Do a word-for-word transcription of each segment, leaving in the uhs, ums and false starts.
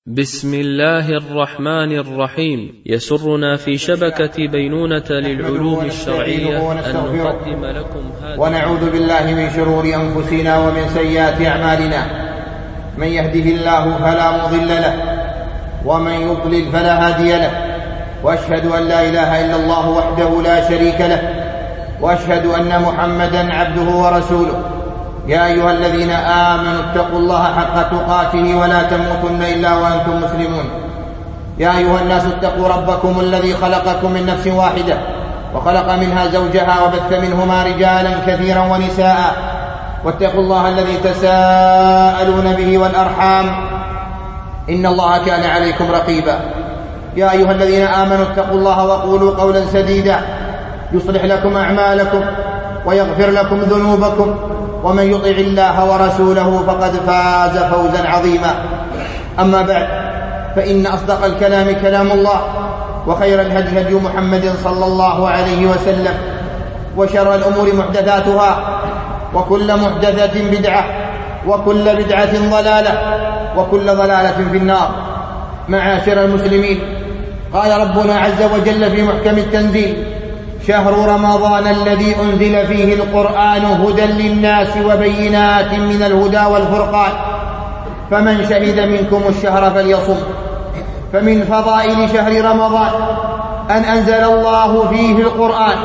بسم الله الرحمن الرحيم. يسرنا في شبكة بينونة للعلوم الشرعية أن نقدم لكم هذا ونعوذ بالله من شرور أنفسنا ومن سيئات أعمالنا. من يهده الله فلا مضل له ومن يضلل فلا هادي له، وأشهد أن لا إله إلا الله وحده لا شريك له، وأشهد أن محمدا عبده ورسوله. يا أيها الذين آمنوا اتقوا الله حق تقاته ولا تموتن إلا وأنتم مسلمون. يا أيها الناس اتقوا ربكم الذي خلقكم من نفس واحدة وخلق منها زوجها وبث منهما رجالا كثيرا ونساء، واتقوا الله الذي تساءلون به والأرحام إن الله كان عليكم رقيبا. يا أيها الذين آمنوا اتقوا الله وقولوا قولا سديدا يصلح لكم أعمالكم ويغفر لكم ذنوبكم، ومن يطع الله ورسوله فقد فاز فوزا عظيما. أما بعد، فإن أصدق الكلام كلام الله، وخير الهدي هدي محمد صلى الله عليه وسلم، وشر الأمور محدثاتها، وكل محدثة بدعة، وكل بدعة ضلالة، وكل ضلالة في النار. معاشر المسلمين، قال ربنا عز وجل في محكم التنزيل: شهر رمضان الذي أنزل فيه القرآن هدى للناس وبينات من الهدى والفرقان، فمن شهد منكم الشهر فليصم. فمن فضائل شهر رمضان أن أنزل الله فيه القرآن،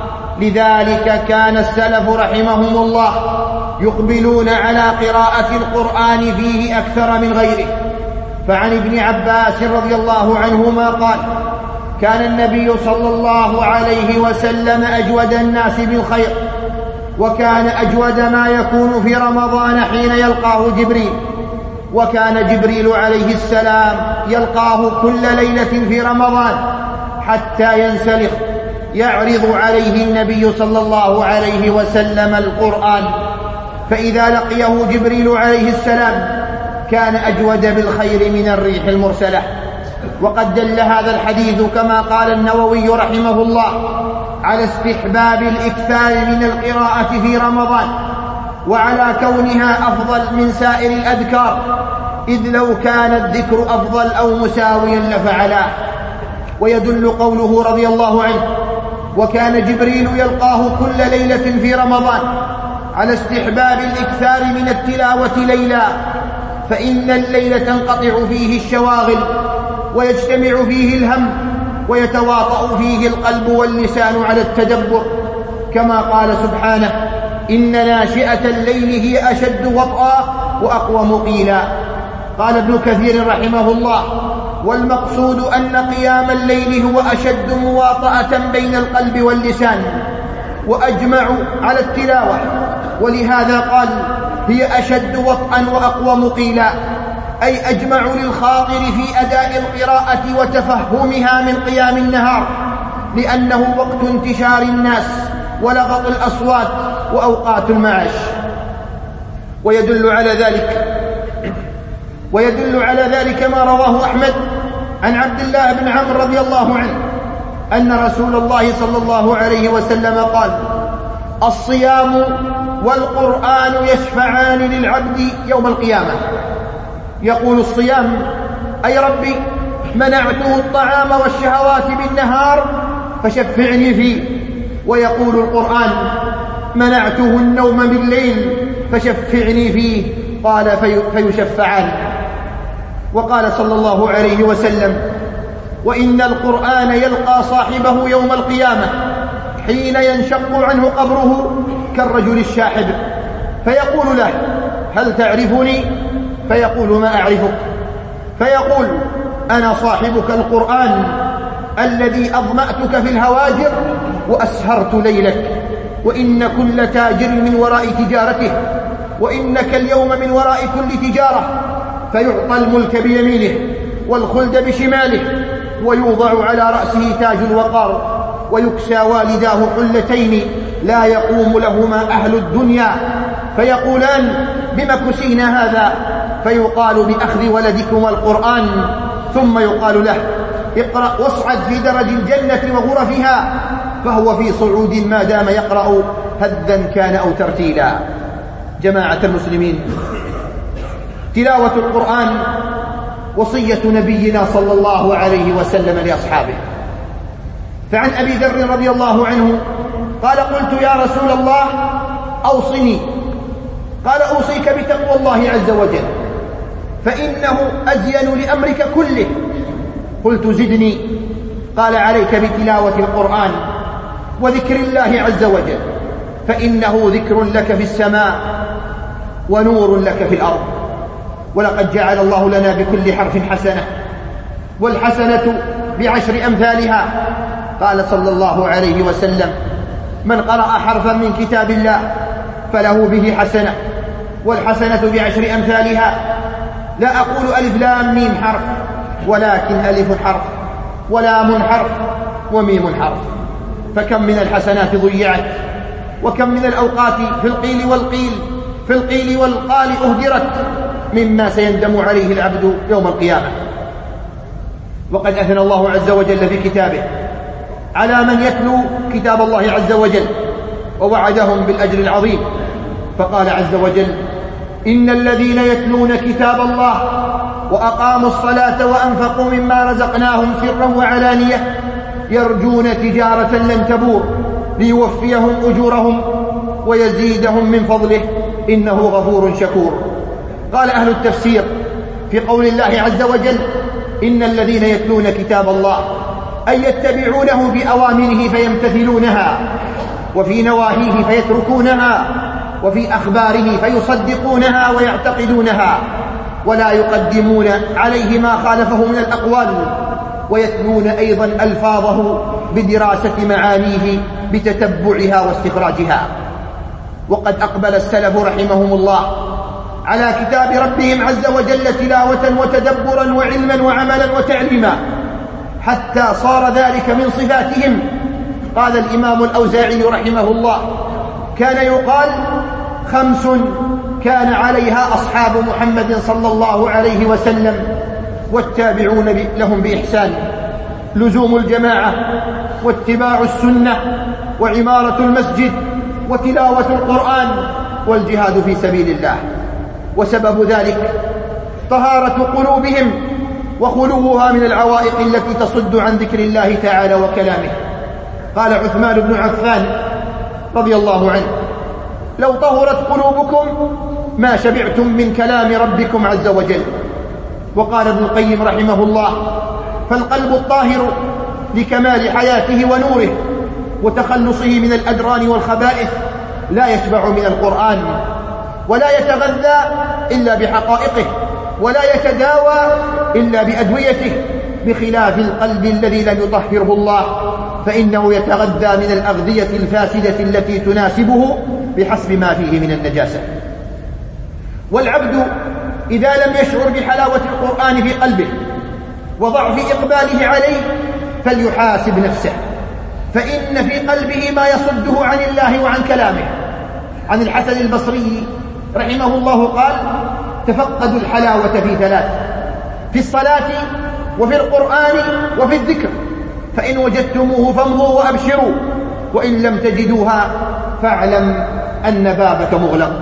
لذلك كان السلف رحمهم الله يقبلون على قراءة القرآن فيه أكثر من غيره. فعن ابن عباس رضي الله عنهما قال: كان النبي صلى الله عليه وسلم أجود الناس بالخير، وكان أجود ما يكون في رمضان حين يلقاه جبريل، وكان جبريل عليه السلام يلقاه كل ليلة في رمضان حتى ينسلخ، يعرض عليه النبي صلى الله عليه وسلم القرآن، فإذا لقيه جبريل عليه السلام كان أجود بالخير من الريح المرسلة. وقد دل هذا الحديث كما قال النووي رحمه الله على استحباب الإكثار من القراءة في رمضان، وعلى كونها أفضل من سائر الأذكار، إذ لو كان الذكر أفضل أو مساويا لفعلا. ويدل قوله رضي الله عنه: وكان جبريل يلقاه كل ليلة في رمضان، على استحباب الإكثار من التلاوة ليلا، فإن الليل تنقطع فيه الشواغل، ويجتمع فيه الهم، ويتواطأ فيه القلب واللسان على التدبر، كما قال سبحانه: إن ناشئة الليل هي أشد وطئا وأقوم قيلا. قال ابن كثير رحمه الله: والمقصود أن قيام الليل هو أشد مواطأة بين القلب واللسان، وأجمع على التلاوة، ولهذا قال: هي أشد وطئا وأقوم قيلا، أي أجمع للخاطر في أداء القراءة وتفهمها من قيام النهار، لأنه وقت انتشار الناس ولغط الأصوات وأوقات المعاش. ويدل على ذلك ويدل على ذلك ما رواه أحمد عن عبد الله بن عمرو رضي الله عنه أن رسول الله صلى الله عليه وسلم قال: الصيام والقرآن يشفعان للعبد يوم القيامة. يقول الصيام: أي ربي، منعته الطعام والشهوات بالنهار فشفعني فيه. ويقول القرآن: منعته النوم بالليل فشفعني فيه. قال: في فيشفعان. وقال صلى الله عليه وسلم: وإن القرآن يلقى صاحبه يوم القيامة حين ينشق عنه قبره كالرجل الشاحب، فيقول له: هل تعرفني؟ فيقول: ما أعرفك. فيقول: أنا صاحبك القرآن الذي أظمأتك في الهواجر وأسهرت ليلك، وإن كل تاجر من وراء تجارته، وإنك اليوم من وراء كل تجارة. فيعطى الملك بيمينه والخلد بشماله، ويوضع على رأسه تاج الوقار، ويكسى والداه حلتين لا يقوم لهما أهل الدنيا، فيقولان: بم كسينا هذا؟ فيقال: بأخذ ولدكم القرآن. ثم يقال له: اقرأ واصعد في درج الجنة وغرفها، فهو في صعود ما دام يقرأ هذا كان أو ترتيلا. جماعة المسلمين، تلاوة القرآن وصية نبينا صلى الله عليه وسلم لأصحابه. فعن أبي ذر رضي الله عنه قال قلت يا رسول الله أوصني، قال أوصيك بتقوى الله عز وجل فإنه أزين لأمرك كله. قلت زدني، قال عليك بتلاوة القرآن وذكر الله عز وجل فإنه ذكر لك في السماء ونور لك في الأرض، ولقد جعل الله لنا بكل حرف حسنة والحسنة بعشر أمثالها. قال صلى الله عليه وسلم من قرأ حرفا من كتاب الله فله به حسنة والحسنة بعشر أمثالها. لا أقول ألف لام ميم حرف، ولكن ألف حرف ولام حرف وميم حرف. فكم من الحسنات ضيعت، وكم من الأوقات في القيل والقيل في القيل والقال أهدرت مما سيندم عليه العبد يوم القيامة. وقد أثنى الله عز وجل في كتابه على من يتلو كتاب الله عز وجل ووعدهم بالأجر العظيم، فقال عز وجل إن الذين يتلون كتاب الله وأقاموا الصلاة وأنفقوا مما رزقناهم سرا وعلانية يرجون تجارة لن تبور ليوفيهم أجورهم ويزيدهم من فضله إنه غفور شكور. قال أهل التفسير في قول الله عز وجل إن الذين يتلون كتاب الله أي يتبعونه بأوامره فيمتثلونها، وفي نواهيه فيتركونها، وفي أخباره فيصدقونها ويعتقدونها، ولا يقدمون عليه ما خالفه من الأقوال، ويتلون أيضا ألفاظه بدراسة معانيه بتتبعها واستخراجها. وقد أقبل السلف رحمهم الله على كتاب ربهم عز وجل تلاوة وتدبرا وعلما وعملا وتعليما حتى صار ذلك من صفاتهم. قال الإمام الأوزاعي رحمه الله كان يقال خمس كان عليها أصحاب محمد صلى الله عليه وسلم والتابعون لهم بإحسان: لزوم الجماعة، واتباع السنة، وعمارة المسجد، وتلاوة القرآن، والجهاد في سبيل الله. وسبب ذلك طهارة قلوبهم وخلوها من العوائق التي تصد عن ذكر الله تعالى وكلامه. قال عثمان بن عفان رضي الله عنه لو طهرت قلوبكم ما شبعتم من كلام ربكم عز وجل. وقال ابن القيم رحمه الله فالقلب الطاهر لكمال حياته ونوره وتخلصه من الأدران والخبائث لا يشبع من القرآن ولا يتغذى إلا بحقائقه ولا يتداوى إلا بأدويته، بخلاف القلب الذي لم يطهره الله فإنه يتغذى من الأغذية الفاسدة التي تناسبه بحسب ما فيه من النجاسة. والعبد إذا لم يشعر بحلاوة القرآن في قلبه وضعف إقباله عليه فليحاسب نفسه، فإن في قلبه ما يصده عن الله وعن كلامه. عن الحسن البصري رحمه الله قال تفقدوا الحلاوة في ثلاث: في الصلاة وفي القرآن وفي الذكر، فإن وجدتموه فامضوا وأبشروا، وإن لم تجدوها فاعلم أن بابك مغلق.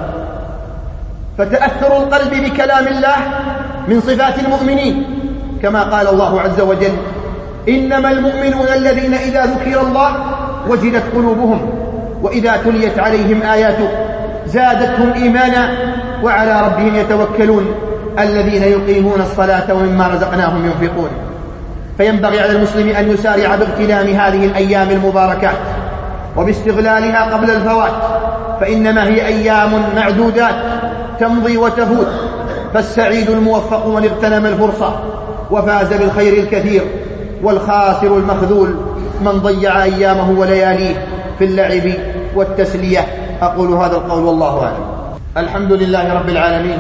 فتأثر القلب بكلام الله من صفات المؤمنين، كما قال الله عز وجل إنما المؤمنون الذين إذا ذكر الله وجلت قلوبهم وإذا تليت عليهم آياته زادتهم إيمانا وعلى ربهم يتوكلون الذين يقيمون الصلاة ومما رزقناهم ينفقون. فينبغي على المسلم أن يسارع باغتنام هذه الأيام المباركات وباستغلالها قبل الفوات، فإنما هي أيام معدودات تمضي وتفوت، فالسعيد الموفق من اغتنم الفرصة وفاز بالخير الكثير، والخاسر المخذول من ضيع أيامه ولياليه في اللعب والتسلية. أقول هذا القول والله أعلم. الحمد لله رب العالمين،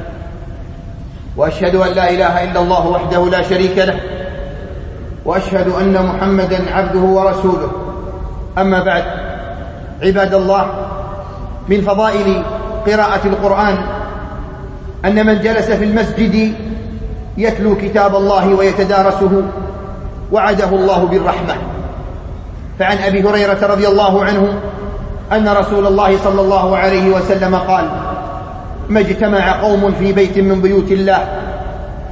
وأشهد أن لا إله إلا الله وحده لا شريك له، وأشهد أن محمدا عبده ورسوله. أما بعد، عباد الله، من فضائل قراءة القرآن أن من جلس في المسجد يتلو كتاب الله ويتدارسه وعده الله بالرحمة. فعن أبي هريرة رضي الله عنه أن رسول الله صلى الله عليه وسلم قال: ما اجتمع قوم في بيت من بيوت الله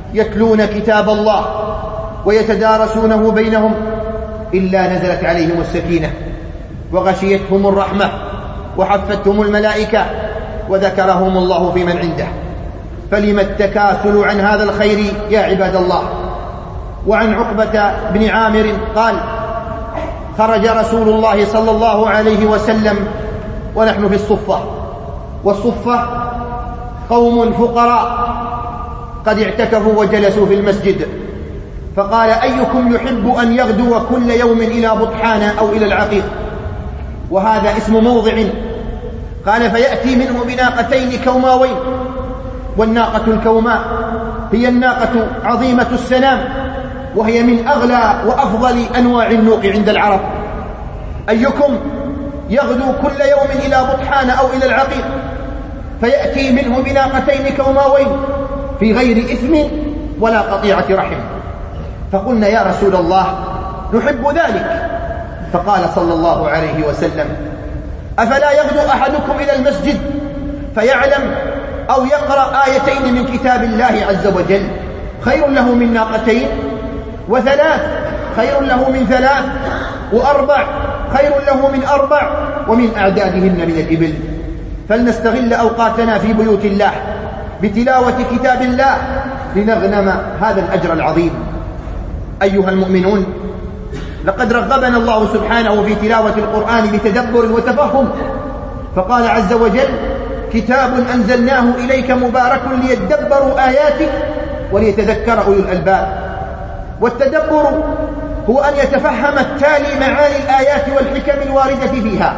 يتلون كتاب الله ويتدارسونه بينهم إلا نزلت عليهم السكينة وغشيتهم الرحمة وحفتهم الملائكة وذكرهم الله في من عنده. فلم التكاسل عن هذا الخير يا عباد الله؟ وعن عقبة بن عامر قال: خرج رسول الله صلى الله عليه وسلم ونحن في الصفة، والصفة قوم فقراء قد اعتكفوا وجلسوا في المسجد، فقال: أيكم يحب أن يغدو كل يوم إلى بطحان أو إلى العقيق؟ وهذا اسم موضع. قال: فيأتي منه بناقتين كوماوين، والناقة الكوماء هي الناقة عظيمة السنام، وهي من أغلى وأفضل أنواع النوق عند العرب. أيكم يغدو كل يوم إلى بطحان أو إلى العقيق فيأتي منه بناقتين كوماوين في غير إثم ولا قطيعة رحم؟ فقلنا: يا رسول الله نحب ذلك. فقال صلى الله عليه وسلم: أفلا يغدو أحدكم إلى المسجد فيعلم أو يقرأ آيتين من كتاب الله عز وجل خير له من ناقتين، وثلاث خير له من ثلاث، وأربع خير له من أربع، ومن أعدادهن من الإبل. فلنستغل أوقاتنا في بيوت الله بتلاوة كتاب الله لنغنم هذا الأجر العظيم. أيها المؤمنون، لقد رغبنا الله سبحانه في تلاوة القرآن بتدبر وتفهم، فقال عز وجل: كتاب أنزلناه إليك مبارك ليدبروا آياته وليتذكر أولو الألباب. والتدبر هو أن يتفهم التالي معاني الآيات والحكم الواردة فيها،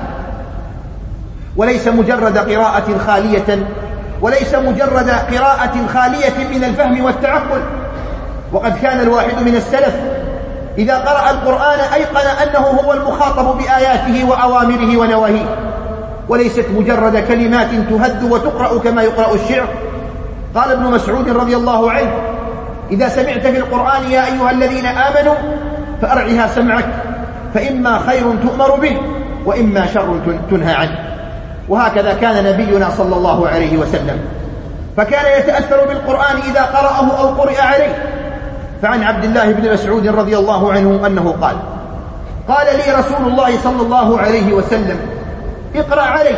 وليس مجرد قراءة خالية وليس مجرد قراءة خالية من الفهم والتعقل. وقد كان الواحد من السلف إذا قرأ القرآن أيقن أنه هو المخاطب بآياته وأوامره ونواهيه، وليست مجرد كلمات تهد وتقرأ كما يقرأ الشعر. قال ابن مسعود رضي الله عنه: إذا سمعت في القرآن يا أيها الذين آمنوا فأرعها سمعك، فإما خير تؤمر به وإما شر تنهى عنه. وهكذا كان نبينا صلى الله عليه وسلم، فكان يتأثر بالقرآن إذا قرأه أو قرئ عليه. فعن عبد الله بن مسعود رضي الله عنه أنه قال: قال لي رسول الله صلى الله عليه وسلم: اقرأ عليك.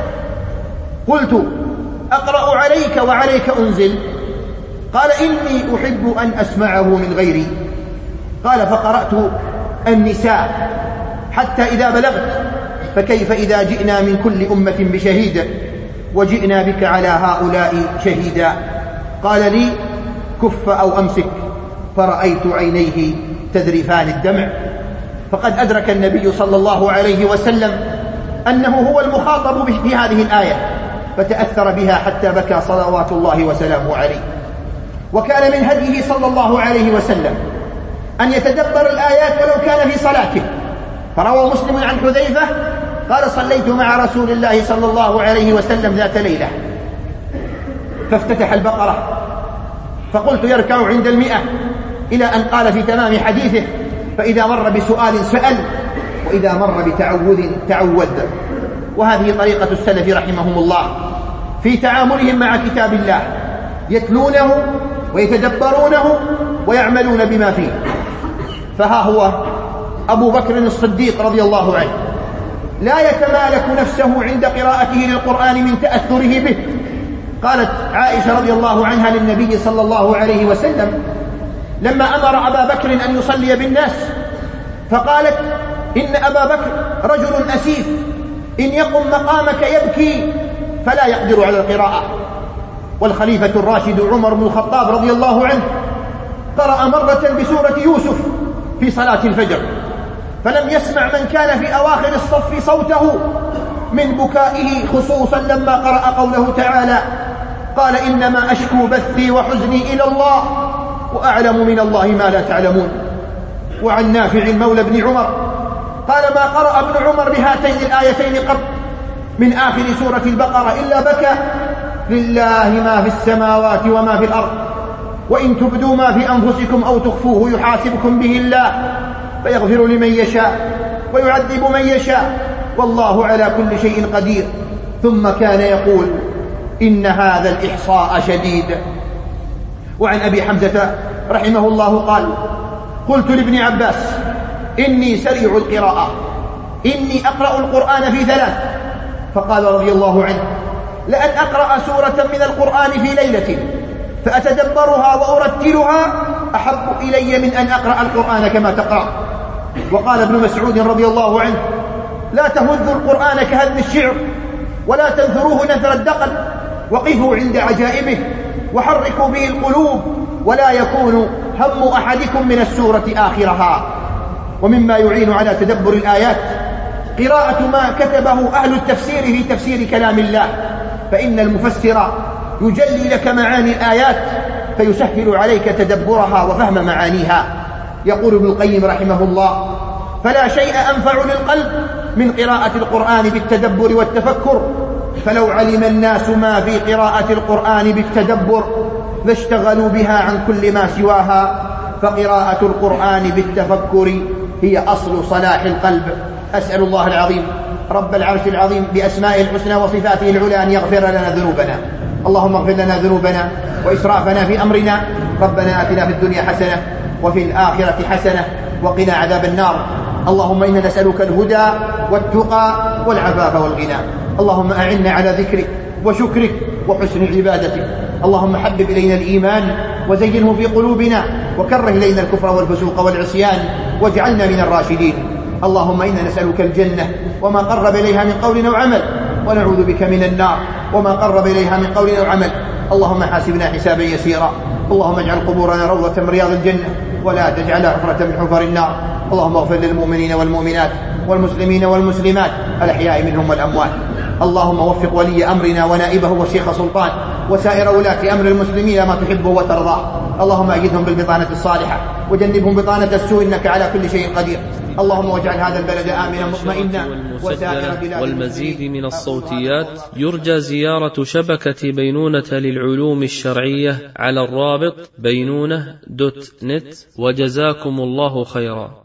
قلت: أقرأ عليك وعليك أنزل؟ قال: إني أحب أن أسمعه من غيري. قال: فقرأت النساء حتى إذا بلغت: فكيف إذا جئنا من كل أمة بشهيد وجئنا بك على هؤلاء شهيدا؟ قال لي: كف أو أمسك. فرأيت عينيه تذرفان الدمع. فقد أدرك النبي صلى الله عليه وسلم أنه هو المخاطب في هذه الآية، فتأثر بها حتى بكى صلوات الله وسلامه عليه. وكان من هديه صلى الله عليه وسلم أن يتدبر الآيات ولو كان في صلاته. فروى مسلم عن حذيفة قال: صليت مع رسول الله صلى الله عليه وسلم ذات ليلة فافتتح البقرة، فقلت: يركع عند المئة، إلى أن قال في تمام حديثه: فإذا مر بسؤال سأل، وإذا مر بتعوذ تعوذ. وهذه طريقة السلف رحمهم الله في تعاملهم مع كتاب الله، يتلونه ويتدبرونه ويعملون بما فيه. فها هو أبو بكر الصديق رضي الله عنه لا يتمالك نفسه عند قراءته للقرآن من تأثره به. قالت عائشة رضي الله عنها للنبي صلى الله عليه وسلم لما أمر أبا بكر أن يصلي بالناس، فقالت: إن أبا بكر رجل أسيف، إن يقم مقامك يبكي فلا يقدر على القراءة. والخليفة الراشد عمر بن الخطاب رضي الله عنه قرأ مرة بسورة يوسف في صلاة الفجر، فلم يسمع من كان في أواخر الصف صوته من بكائه، خصوصا لما قرأ قوله تعالى: قال: إنما أشكو بثي وحزني إلى الله وأعلم من الله ما لا تعلمون. وعن نافع مولى بن عمر قال: ما قرأ ابن عمر بهاتين الآيتين قط من آخر سورة البقرة إلا بكى: لله ما في السماوات وما في الأرض، وإن تبدوا ما في أنفسكم أو تخفوه يحاسبكم به الله فيغفر لمن يشاء ويعذب من يشاء والله على كل شيء قدير. ثم كان يقول: إن هذا الإحصاء شديد. وعن أبي حمزة رحمه الله قال: قلت لابن عباس: إني سريع القراءة، إني أقرأ القرآن في ثلاث. فقال رضي الله عنه: لأن أقرأ سورة من القرآن في ليلة فأتدبرها وأرتلها أحب إلي من أن أقرأ القرآن كما تقرأ. وقال ابن مسعود رضي الله عنه: لا تهذوا القرآن كهذ الشعر، ولا تنثروه نثر الدقل، وقفوا عند عجائبه وحركوا به القلوب، ولا يكون هم أحدكم من السورة آخرها. ومما يعين على تدبر الآيات قراءة ما كتبه أهل التفسير في تفسير كلام الله، فإن المفسر يجلي لك معاني الآيات فيسهل عليك تدبرها وفهم معانيها. يقول ابن القيم رحمه الله: فلا شيء أنفع للقلب من قراءة القرآن بالتدبر والتفكر، فلو علم الناس ما في قراءة القرآن بالتدبر لاشتغلوا بها عن كل ما سواها، فقراءة القرآن بالتفكر هي أصل صلاح القلب. أسأل الله العظيم رب العرش العظيم بأسمائه الحسنى وصفاته العلى أن يغفر لنا ذنوبنا. اللهم اغفر لنا ذنوبنا وإسرافنا في أمرنا. ربنا آتنا في الدنيا حسنة وفي الآخرة حسنة وقنا عذاب النار. اللهم إنا نسألك الهدى والتقى والعفاف والغنى. اللهم أعنا على ذكرك وشكرك وحسن عبادتك. اللهم حبب إلينا الإيمان وزينه في قلوبنا، وكره إلينا الكفر والفسوق والعصيان، واجعلنا من الراشدين. اللهم إنا نسألك الجنة وما قرب إليها من قول أو عمل، ونعوذ بك من النار وما قرب إليها من قول أو عمل. اللهم حاسبنا حسابا يسيرا. اللهم اجعل قبورنا روضة من رياض الجنة، ولا تجعلها حفرة من حفر النار. اللهم اغفر للمؤمنين والمؤمنات والمسلمين والمسلمات الأحياء منهم والأموات. اللهم وفق ولي أمرنا ونائبه والشيخ سلطان وسائر ولاة أمر المسلمين ما تحبه وترضاه. اللهم أيدهم بالبطانة الصالحة وجنبهم بطانة السوء، إنك على كل شيء قدير. اللهم واجعل هذا البلد آمنا مطمئنا وسائر بلاد. والمزيد من الصوتيات يرجى زيارة شبكة بينونة للعلوم الشرعية على الرابط بينونة دوت نت. وجزاكم الله خيرا.